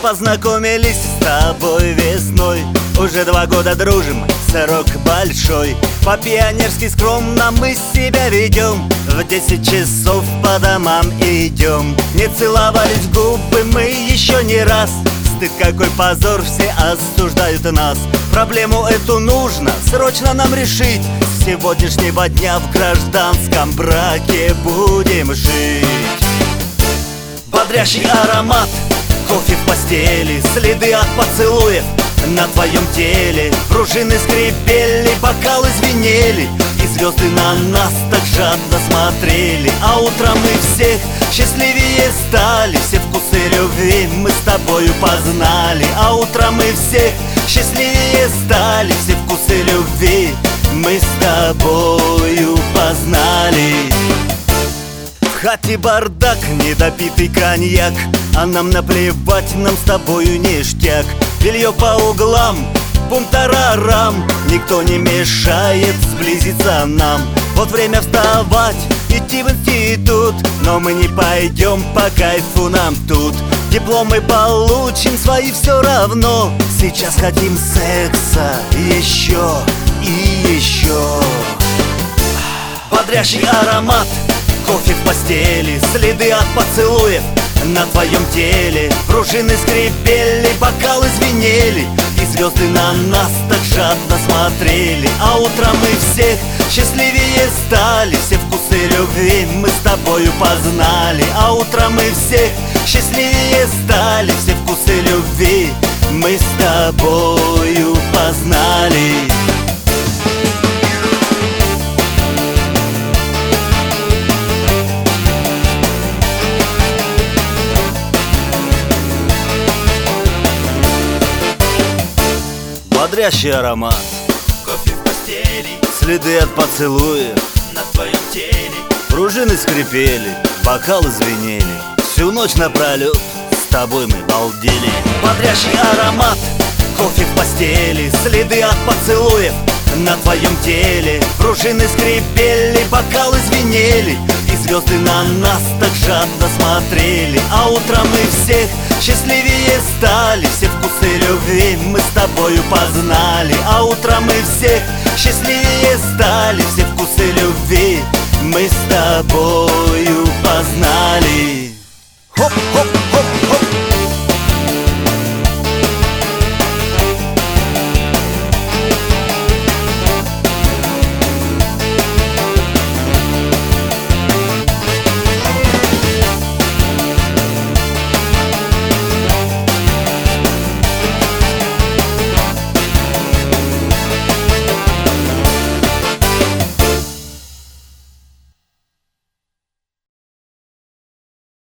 познакомились с тобой весной. Уже 2 года дружим, срок большой. По-пионерски скромно мы себя ведем. В 10 часов по домам идем. Не целовались в губы мы еще не раз. Стыд какой, позор, все осуждают нас. Проблему эту нужно срочно нам решить. С сегодняшнего дня в гражданском браке будем жить. Бодрящий аромат, кофе в постели, следы от поцелуев на твоем теле. Пружины скрипели, бокалы звенели, и звезды на нас так жадно смотрели. А утром мы всех счастливее стали. Все вкусы любви мы с тобою познали. А утром мы всех счастливее стали. Все вкусы любви мы с тобою познали. В хате бардак, недопитый коньяк, а нам наплевать, нам с тобою ништяк. Белье по углам, бум-тарарам, никто не мешает сблизиться нам. Вот время вставать, идти в институт, но мы не пойдем, по кайфу нам тут. Дипломы получим свои все равно. Сейчас хотим секса еще и еще. Бодрящий аромат, кофе в постели, следы от поцелуев на твоем теле. Пружины скрипели, бокалы звенели, и звезды на нас так жадно смотрели. А утром мы всех счастливее стали. Все вкусы любви мы с тобою познали. А утром мы всех счастливее стали. Все вкусы любви мы с тобою познали. Бодрящий аромат, кофе в постели, следы от поцелуев на твоем теле. Пружины скрипели, бокалы звенели, всю ночь напролет с тобой мы балдели. Бодрящий аромат, кофе в постели, следы от поцелуев на твоем теле. Пружины скрипели, бокалы звенели, и звезды на нас так жадно смотрели. А утром мы всех счастливее стали. Все вкусы любви мы с тобою познали. А утром мы всех счастливее стали. Все вкусы любви мы с тобою познали. Хоп-хоп-хоп.